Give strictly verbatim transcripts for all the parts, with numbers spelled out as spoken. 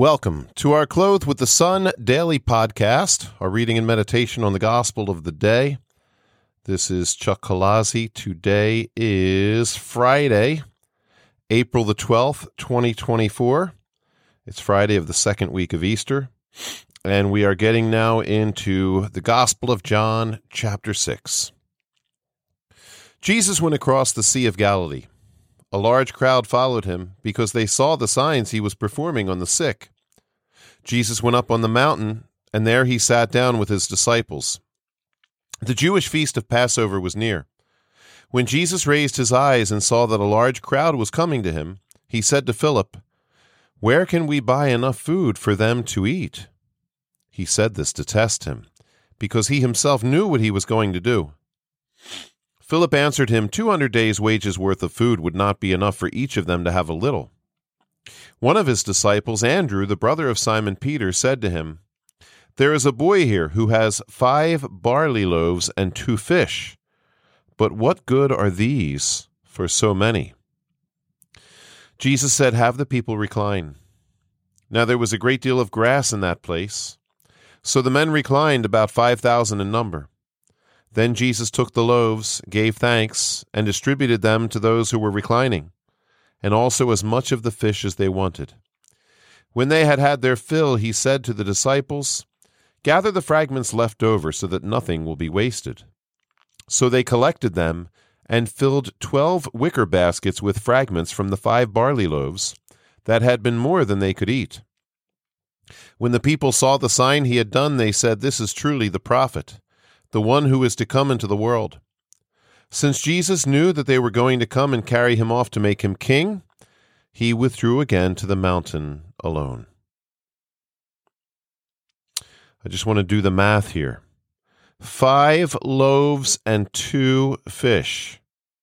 Welcome to our Clothed with the Sun daily podcast, our reading and meditation on the gospel of the day. This is Chuck Colazzi. Today is Friday, April the twelfth, twenty twenty-four. It's Friday of the second week of Easter, and we are getting now into the Gospel of John, chapter six. Jesus went across the Sea of Galilee. A large crowd followed him because they saw the signs he was performing on the sick. Jesus went up on the mountain, and there he sat down with his disciples. The Jewish feast of Passover was near. When Jesus raised his eyes and saw that a large crowd was coming to him, he said to Philip, "Where can we buy enough food for them to eat?" He said this to test him, because he himself knew what he was going to do. Philip answered him, Two hundred days' wages worth of food would not be enough for each of them to have a little. One of his disciples, Andrew, the brother of Simon Peter, said to him, "There is a boy here who has five barley loaves and two fish. But what good are these for so many?" Jesus said, "Have the people recline." Now there was a great deal of grass in that place. So the men reclined, about five thousand in number. Then Jesus took the loaves, gave thanks, and distributed them to those who were reclining, and also as much of the fish as they wanted. When they had had their fill, he said to the disciples, "Gather the fragments left over so that nothing will be wasted." So they collected them and filled twelve wicker baskets with fragments from the five barley loaves that had been more than they could eat. When the people saw the sign he had done, they said, "This is truly the prophet, the one who is to come into the world." Since Jesus knew that they were going to come and carry him off to make him king, he withdrew again to the mountain alone. I just want to do the math here. Five loaves and two fish.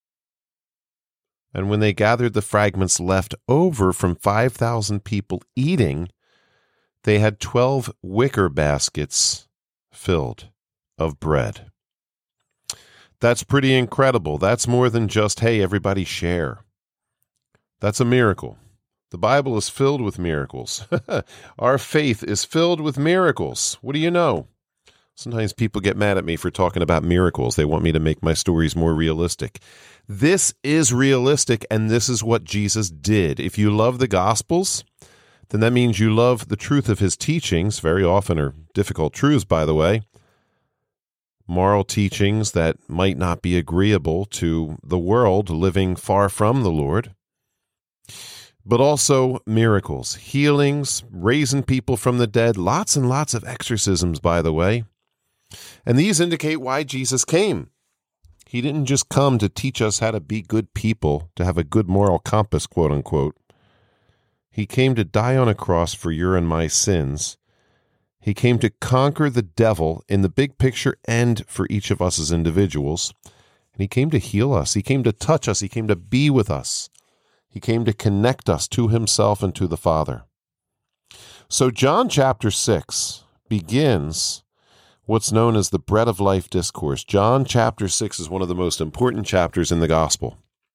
And when they gathered the fragments left over from five thousand people eating, they had twelve wicker baskets filled of bread. That's pretty incredible. That's more than just, hey, everybody share. That's a miracle. The Bible is filled with miracles. Our faith is filled with miracles. What do you know? Sometimes people get mad at me for talking about miracles. They want me to make my stories more realistic. This is realistic, and this is what Jesus did. If you love the Gospels, then that means you love the truth of his teachings, very often are difficult truths, by the way, moral teachings that might not be agreeable to the world living far from the Lord, but also miracles, healings, raising people from the dead, lots and lots of exorcisms, by the way. And these indicate why Jesus came. He didn't just come to teach us how to be good people, to have a good moral compass, quote unquote. He came to die on a cross for your and my sins. He came to conquer the devil in the big picture and for each of us as individuals. And he came to heal us. He came to touch us. He came to be with us. He came to connect us to himself and to the Father. So John chapter six begins what's known as the Bread of Life discourse. John chapter six is one of the most important chapters in the gospel.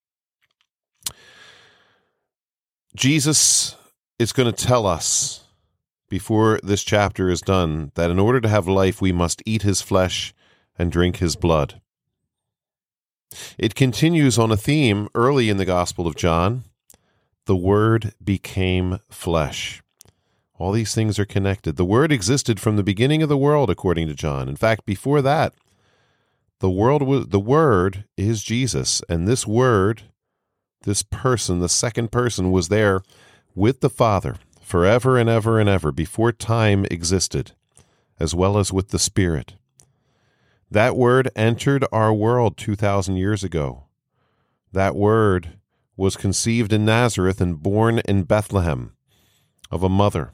Jesus is going to tell us before this chapter is done that in order to have life, we must eat his flesh and drink his blood. It continues on a theme early in the Gospel of John. The Word became flesh. All these things are connected. The Word existed from the beginning of the world, according to John. In fact, before that, the world was, the Word is Jesus, and this Word, this person, the second person, was there with the Father forever and ever and ever, before time existed, as well as with the Spirit. That Word entered our world two thousand years ago. That Word was conceived in Nazareth and born in Bethlehem of a mother.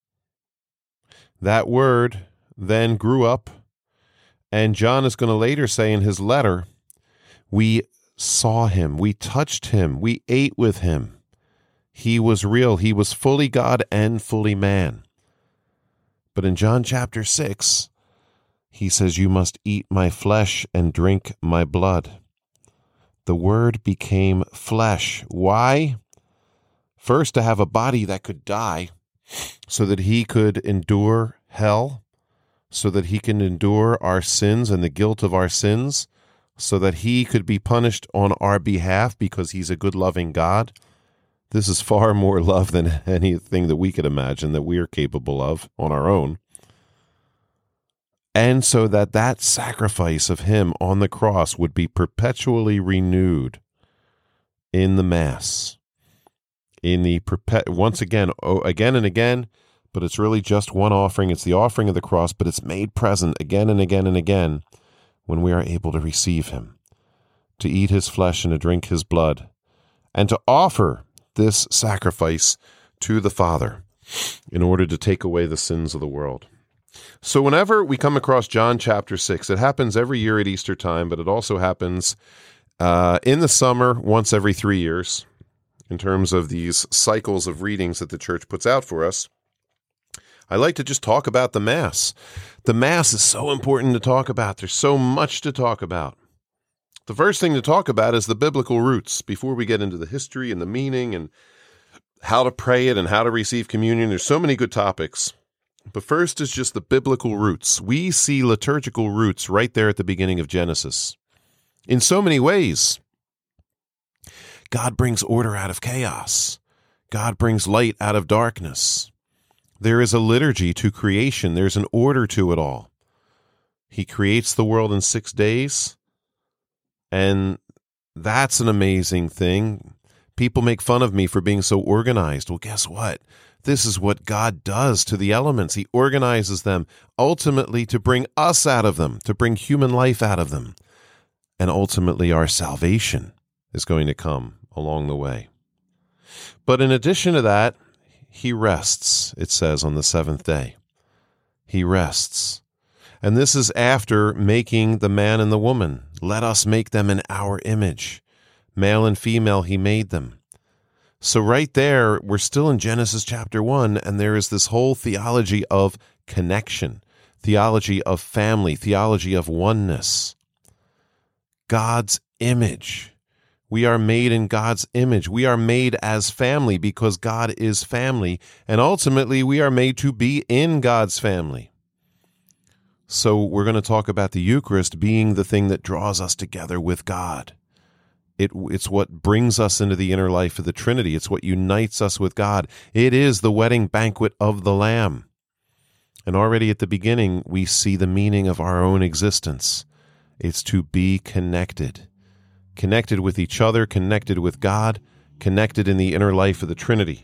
That Word then grew up, and John is going to later say in his letter, we saw him, we touched him, we ate with him. He was real. He was fully God and fully man. But in John chapter six, he says, you must eat my flesh and drink my blood. The Word became flesh. Why? First, to have a body that could die, so that he could endure hell, so that he can endure our sins and the guilt of our sins, so that he could be punished on our behalf because he's a good, loving God. This is far more love than anything that we could imagine that we are capable of on our own. And so that that sacrifice of him on the cross would be perpetually renewed in the Mass. In the perpet- once again, oh, again and again, but it's really just one offering. It's the offering of the cross, but it's made present again and again and again when we are able to receive him, to eat his flesh and to drink his blood, and to offer this sacrifice to the Father in order to take away the sins of the world. So whenever we come across John chapter six, it happens every year at Easter time, but it also happens uh, in the summer once every three years in terms of these cycles of readings that the church puts out for us. I like to just talk about the Mass. The Mass is so important to talk about. There's so much to talk about. The first thing to talk about is the biblical roots before we get into the history and the meaning and how to pray it and how to receive communion. There's so many good topics. But first is just the biblical roots. We see liturgical roots right there at the beginning of Genesis. In so many ways, God brings order out of chaos. God brings light out of darkness. There is a liturgy to creation. There's an order to it all. He creates the world in six days, and that's an amazing thing. People make fun of me for being so organized. Well, guess what? This is what God does to the elements. He organizes them ultimately to bring us out of them, to bring human life out of them. And ultimately our salvation is going to come along the way. But in addition to that, he rests, it says, on the seventh day. He rests. And this is after making the man and the woman. Let us make them in our image. Male and female, he made them. So right there, we're still in Genesis chapter one, and there is this whole theology of connection, theology of family, theology of oneness. God's image. We are made in God's image. We are made as family because God is family, and ultimately we are made to be in God's family. So we're going to talk about the Eucharist being the thing that draws us together with God. It, it's what brings us into the inner life of the Trinity. It's what unites us with God. It is the wedding banquet of the Lamb. And already at the beginning, we see the meaning of our own existence. It's to be connected. Connected with each other, connected with God, connected in the inner life of the Trinity.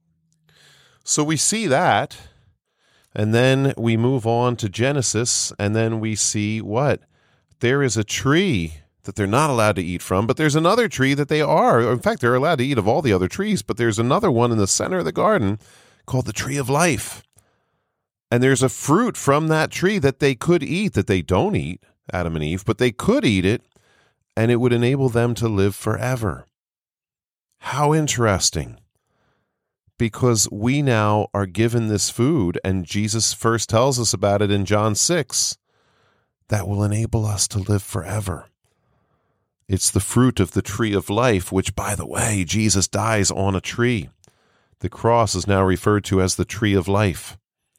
So we see that, and then we move on to Genesis, and then we see what? There is a tree that they're not allowed to eat from, but there's another tree that they are. In fact, they're allowed to eat of all the other trees, but there's another one in the center of the garden called the tree of life. And there's a fruit from that tree that they could eat, that they don't eat, Adam and Eve, but they could eat it, and it would enable them to live forever. How interesting. Because we now are given this food, and Jesus first tells us about it in John six, that will enable us to live forever. It's the fruit of the tree of life, which, by the way, Jesus dies on a tree. The cross is now referred to as the tree of life.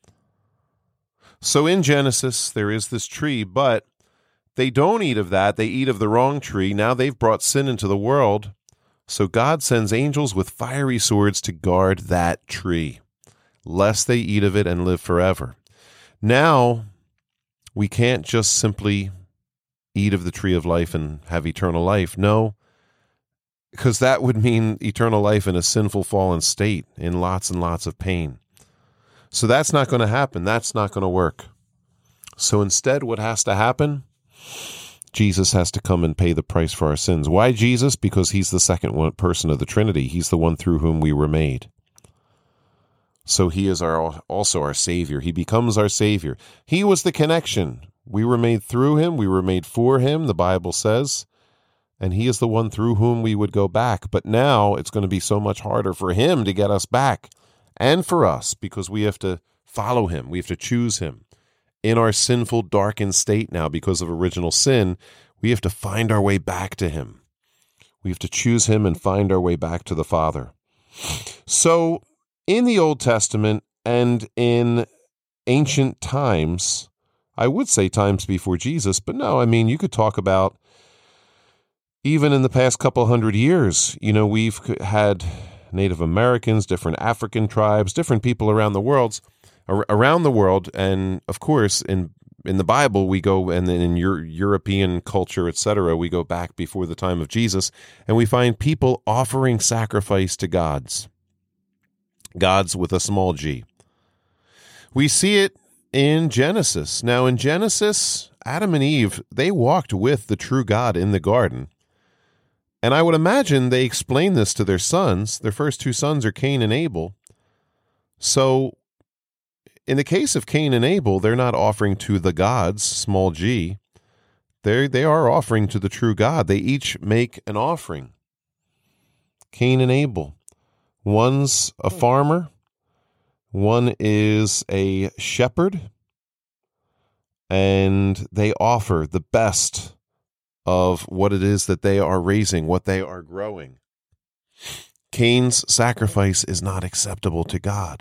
So in Genesis, there is this tree, but they don't eat of that. They eat of the wrong tree. Now they've brought sin into the world. So God sends angels with fiery swords to guard that tree, lest they eat of it and live forever. Now, we can't just simply eat of the tree of life and have eternal life. No, because that would mean eternal life in a sinful, fallen state, in lots and lots of pain. So that's not going to happen. That's not going to work. So instead, what has to happen? Jesus has to come and pay the price for our sins. Why Jesus? Because he's the second one person of the Trinity. He's the one through whom we were made. So he is our also our Savior. He becomes our Savior. He was the connection. We were made through him. We were made for him, the Bible says. And he is the one through whom we would go back. But now it's going to be so much harder for him to get us back. And for us, because we have to follow him. We have to choose him. In our sinful, darkened state now, because of original sin, we have to find our way back to him. We have to choose him and find our way back to the Father. So, in the Old Testament, And in ancient times, I would say times before Jesus, but no, I mean, you could talk about even in the past couple hundred years, you know, we've had Native Americans, different African tribes, different people around the world, around the world, and of course, in in the Bible, we go, and then in Euro- European culture, et cetera, we go back before the time of Jesus, and we find people offering sacrifice to gods, gods with a small g. We see it in Genesis. Now, in Genesis, Adam and Eve, they walked with the true God in the garden. And I would imagine they explained this to their sons. Their first two sons are Cain and Abel. So, in the case of Cain and Abel, they're not offering to the gods, small g. They they are offering to the true God. They each make an offering. Cain and Abel. One's a farmer. One is a shepherd. And they offer the best of what it is that they are raising, what they are growing. Cain's sacrifice is not acceptable to God.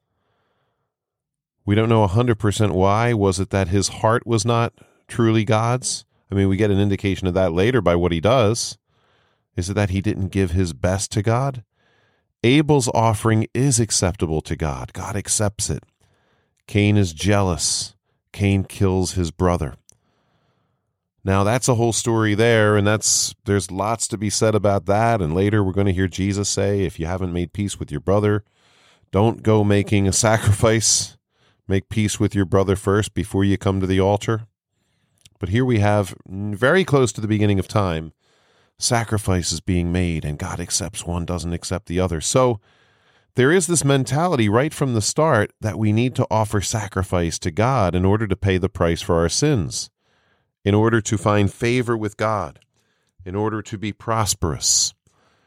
We don't know one hundred percent why. Was it that his heart was not truly God's? I mean, we get an indication of that later by what he does. Is it that he didn't give his best to God? Abel's offering is acceptable to God. God accepts it. Cain is jealous. Cain kills his brother. Now, that's a whole story there, and that's there's lots to be said about that. And later we're going to hear Jesus say, if you haven't made peace with your brother, don't go making a sacrifice. Make peace with your brother first before you come to the altar. But here we have, very close to the beginning of time, sacrifices being made, and God accepts one, doesn't accept the other. So there is this mentality right from the start that we need to offer sacrifice to God in order to pay the price for our sins, in order to find favor with God, in order to be prosperous.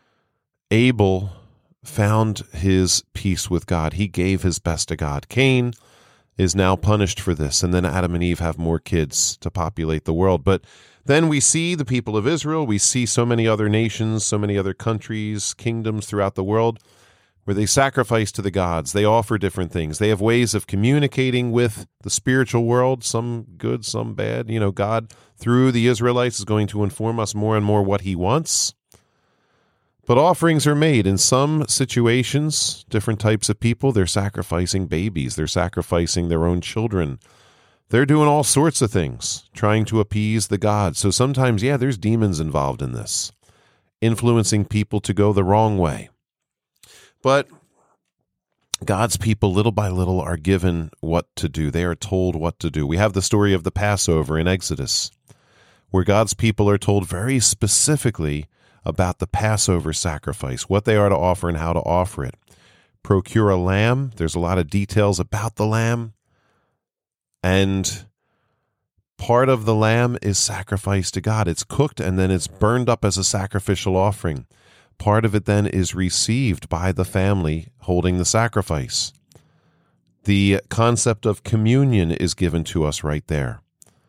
Abel found his peace with God. He gave his best to God. Cain is now punished for this, and then Adam and Eve have more kids to populate the world. But then we see the people of Israel, we see so many other nations, so many other countries, kingdoms throughout the world, where they sacrifice to the gods. They offer different things. They have ways of communicating with the spiritual world, some good, some bad. You know, God, through the Israelites, is going to inform us more and more what he wants. But offerings are made. In some situations, different types of people, they're sacrificing babies. They're sacrificing their own children. They're doing all sorts of things, trying to appease the gods. So sometimes, yeah, there's demons involved in this, influencing people to go the wrong way. But God's people, little by little, are given what to do. They are told what to do. We have the story of the Passover in Exodus, where God's people are told very specifically about the Passover sacrifice, what they are to offer and how to offer it. Procure a lamb. There's a lot of details about the lamb. And part of the lamb is sacrificed to God. It's cooked and then it's burned up as a sacrificial offering. Part of it then is received by the family holding the sacrifice. The concept of communion is given to us right there.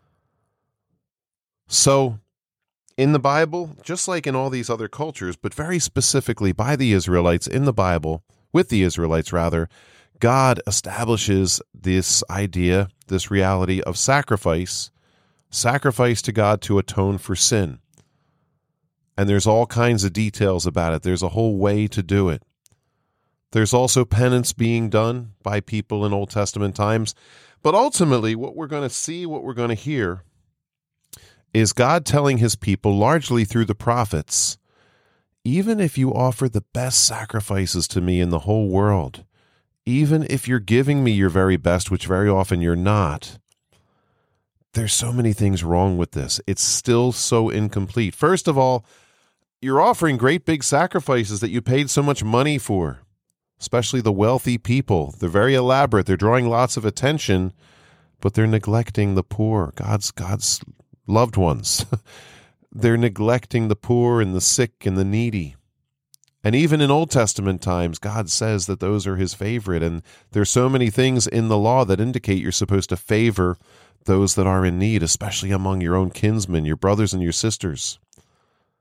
So, in the Bible, just like in all these other cultures, but very specifically by the Israelites in the Bible, with the Israelites rather, God establishes this idea, this reality of sacrifice, sacrifice to God to atone for sin. And there's all kinds of details about it. There's a whole way to do it. There's also penance being done by people in Old Testament times. But ultimately, what we're going to see, what we're going to hear, is God telling his people, largely through the prophets, even if you offer the best sacrifices to me in the whole world, even if you're giving me your very best, which very often you're not, there's so many things wrong with this. It's still so incomplete. First of all, you're offering great big sacrifices that you paid so much money for, especially the wealthy people. They're very elaborate. They're drawing lots of attention, but they're neglecting the poor, God's God's loved ones. They're neglecting the poor and the sick and the needy. And even in Old Testament times, God says that those are his favorite. And there's so many things in the law that indicate you're supposed to favor those that are in need, especially among your own kinsmen, your brothers and your sisters.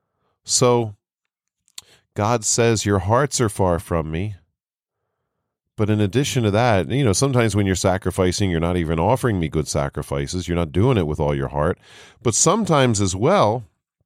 So God says, your hearts are far from me, But in addition to that, you know, sometimes when you're sacrificing, you're not even offering me good sacrifices. You're not doing it with all your heart. But sometimes as well,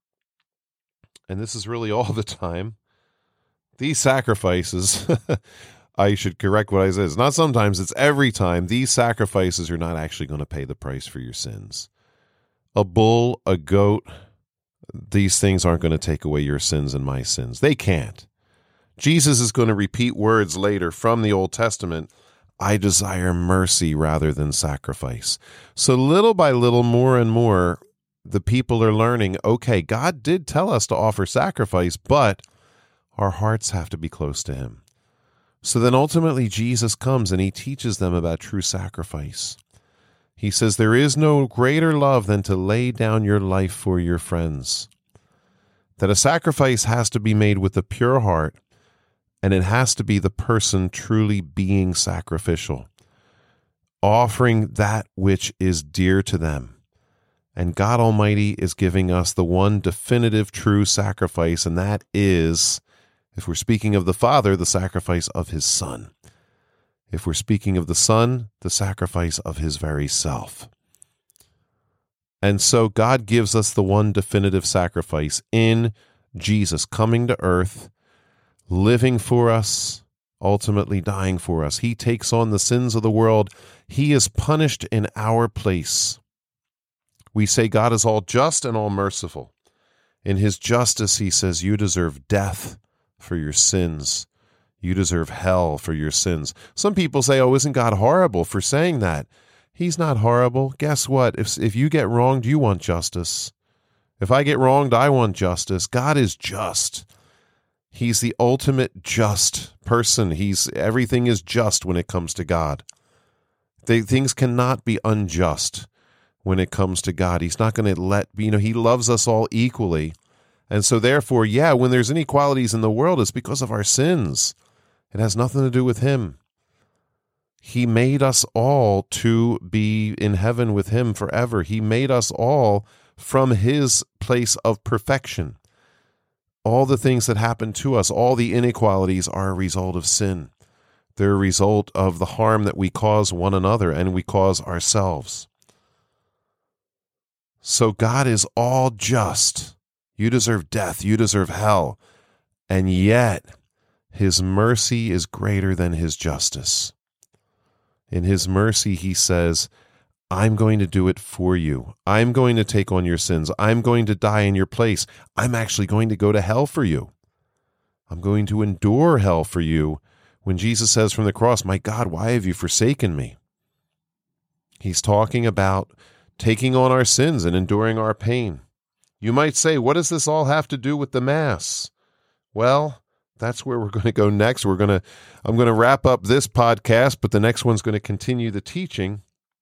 and this is really all the time, these sacrifices, I should correct what I said. It's not sometimes, it's every time. These sacrifices are not actually going to pay the price for your sins. A bull, a goat, these things aren't going to take away your sins and my sins. They can't. Jesus is going to repeat words later from the Old Testament. I desire mercy rather than sacrifice. So little by little, more and more, the people are learning, okay, God did tell us to offer sacrifice, but our hearts have to be close to him. So then ultimately Jesus comes and he teaches them about true sacrifice. He says, there is no greater love than to lay down your life for your friends. That a sacrifice has to be made with a pure heart, and it has to be the person truly being sacrificial, offering that which is dear to them. And God Almighty is giving us the one definitive true sacrifice, and that is, if we're speaking of the Father, the sacrifice of his Son. If we're speaking of the Son, the sacrifice of his very self. And so God gives us the one definitive sacrifice in Jesus coming to earth, living for us, ultimately dying for us. He takes on the sins of the world. He is punished in our place. We say God is all just and all merciful. In his justice, he says, you deserve death for your sins. You deserve hell for your sins. Some people say, oh, isn't God horrible for saying that? He's not horrible. Guess what? If, if you get wronged, you want justice. If I get wronged, I want justice. God is just. He's the ultimate just person. He's everything is just when it comes to God. They, things cannot be unjust when it comes to God. He's not going to let, you know, he loves us all equally. And so therefore, yeah, when there's inequalities in the world, it's because of our sins. It has nothing to do with him. He made us all to be in heaven with him forever. He made us all from his place of perfection. All the things that happen to us, all the inequalities are a result of sin. They're a result of the harm that we cause one another and we cause ourselves. So God is all just. You deserve death. You deserve hell. And yet, his mercy is greater than his justice. In his mercy, he says, I'm going to do it for you. I'm going to take on your sins. I'm going to die in your place. I'm actually going to go to hell for you. I'm going to endure hell for you. When Jesus says from the cross, my God, why have you forsaken me? He's talking about taking on our sins and enduring our pain. You might say, what does this all have to do with the Mass? Well, that's where we're going to go next. We're going to, I'm going to wrap up this podcast, but the next one's going to continue the teaching.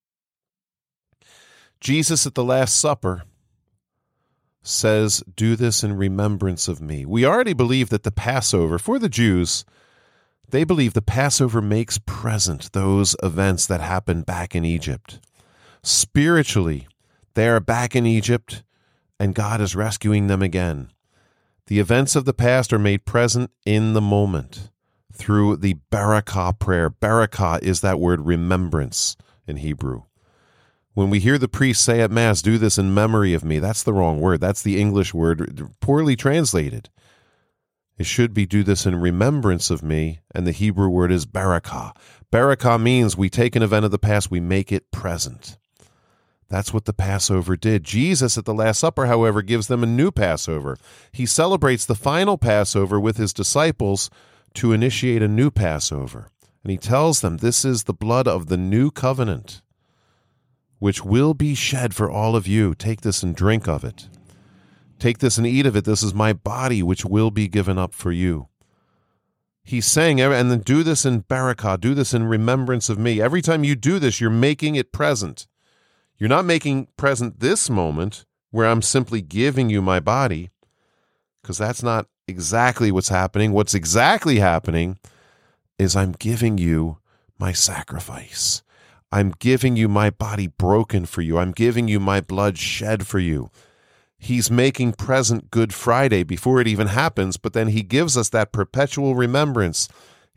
Jesus at the Last Supper says, do this in remembrance of me. We already believe that the Passover, for the Jews, they believe the Passover makes present those events that happened back in Egypt. Spiritually, they are back in Egypt, and God is rescuing them again. The events of the past are made present in the moment through the Barakah prayer. Barakah is that word remembrance in Hebrew. When we hear the priest say at Mass, do this in memory of me, that's the wrong word. That's the English word, poorly translated. It should be do this in remembrance of me, and the Hebrew word is barakah. Barakah means we take an event of the past, we make it present. That's what the Passover did. Jesus at the Last Supper, however, gives them a new Passover. He celebrates the final Passover with his disciples to initiate a new Passover. And he tells them, this is the blood of the new covenant, which will be shed for all of you. Take this and drink of it. Take this and eat of it. This is my body, which will be given up for you. He's saying, and then do this in barakah, do this in remembrance of me. Every time you do this, you're making it present. You're not making present this moment where I'm simply giving you my body, because that's not exactly what's happening. What's exactly happening is I'm giving you my sacrifice. I'm giving you my body broken for you. I'm giving you my blood shed for you. He's making present Good Friday before it even happens, but then he gives us that perpetual remembrance.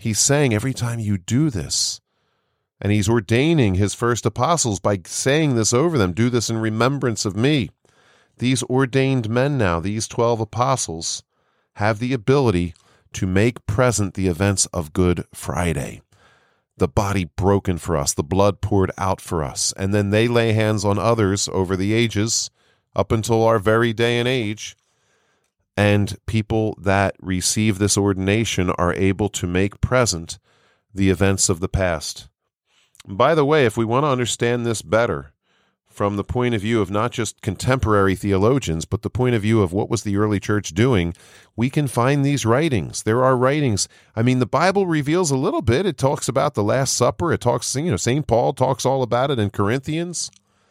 He's saying every time you do this, and he's ordaining his first apostles by saying this over them, do this in remembrance of me. These ordained men now, these twelve apostles, have the ability to make present the events of Good Friday. The body broken for us, the blood poured out for us, and then they lay hands on others over the ages, up until our very day and age, and people that receive this ordination are able to make present the events of the past. By the way, if we want to understand this better, from the point of view of not just contemporary theologians, but the point of view of what was the early church doing, we can find these writings. There are writings. I mean, the Bible reveals a little bit. It talks about the Last Supper. It talks, you know, Saint Paul talks all about it in Corinthians.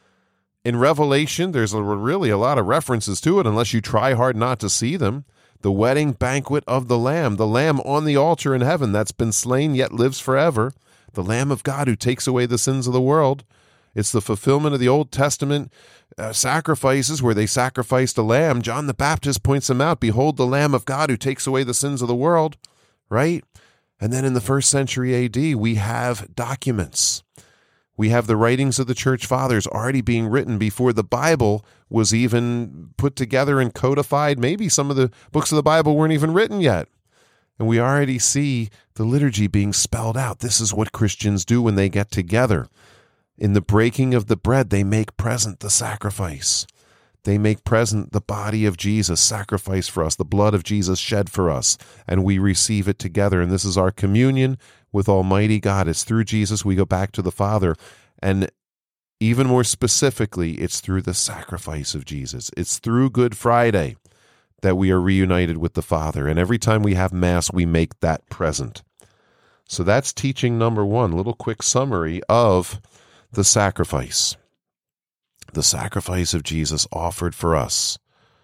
In Revelation, there's a, really a lot of references to it, unless you try hard not to see them. The wedding banquet of the Lamb, the Lamb on the altar in heaven that's been slain yet lives forever, the Lamb of God who takes away the sins of the world. It's the fulfillment of the Old Testament uh, sacrifices where they sacrificed a lamb. John the Baptist points them out. Behold, the Lamb of God who takes away the sins of the world, right? And then in the first century A D, we have documents. We have the writings of the church fathers already being written before the Bible was even put together and codified. Maybe some of the books of the Bible weren't even written yet. And we already see the liturgy being spelled out. This is what Christians do when they get together. In the breaking of the bread, they make present the sacrifice. They make present the body of Jesus sacrificed for us, the blood of Jesus shed for us, and we receive it together. And this is our communion with Almighty God. It's through Jesus we go back to the Father. And even more specifically, it's through the sacrifice of Jesus. It's through Good Friday that we are reunited with the Father. And every time we have Mass, we make that present. So that's teaching number one, a little quick summary of the sacrifice. The sacrifice of Jesus offered for us.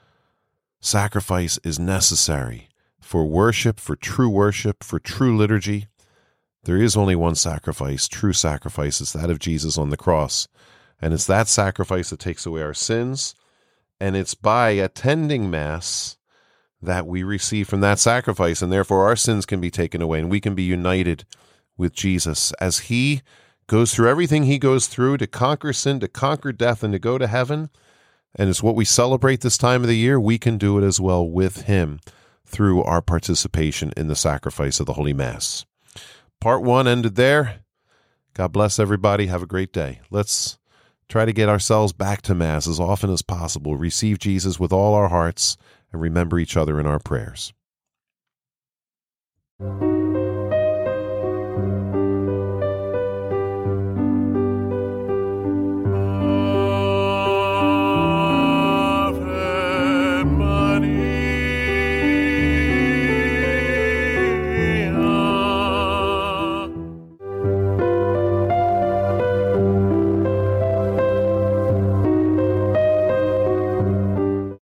Sacrifice is necessary for worship, for true worship, for true liturgy. There is only one sacrifice, true sacrifice. It's that of Jesus on the cross. And it's that sacrifice that takes away our sins. And it's by attending Mass that we receive from that sacrifice. And therefore our sins can be taken away and we can be united with Jesus as he goes through everything he goes through to conquer sin, to conquer death, and to go to heaven. And it's what we celebrate this time of the year. We can do it as well with him through our participation in the sacrifice of the Holy Mass. Part one ended there. God bless everybody. Have a great day. Let's try to get ourselves back to Mass as often as possible. Receive Jesus with all our hearts and remember each other in our prayers.